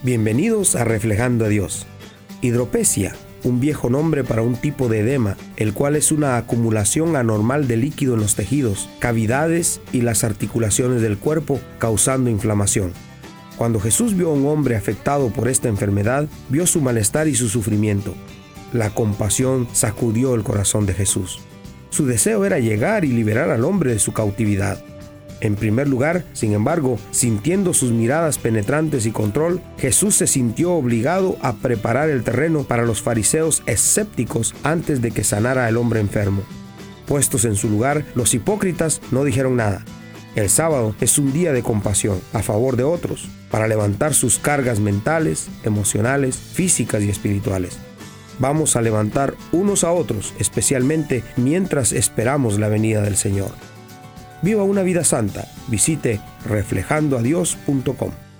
Bienvenidos a Reflejando a Dios. Hidropesia, un viejo nombre para un tipo de edema, el cual es una acumulación anormal de líquido en los tejidos, cavidades y las articulaciones del cuerpo, causando inflamación. Cuando Jesús vio a un hombre afectado por esta enfermedad, vio su malestar y su sufrimiento. La compasión sacudió el corazón de Jesús. Su deseo era llegar y liberar al hombre de su cautividad. En primer lugar, sin embargo, sintiendo sus miradas penetrantes y control, Jesús se sintió obligado a preparar el terreno para los fariseos escépticos antes de que sanara al hombre enfermo. Puestos en su lugar, los hipócritas no dijeron nada. El sábado es un día de compasión a favor de otros, para levantar sus cargas mentales, emocionales, físicas y espirituales. Vamos a levantar unos a otros, especialmente mientras esperamos la venida del Señor. Viva una vida santa. Visite reflejandoadios.com.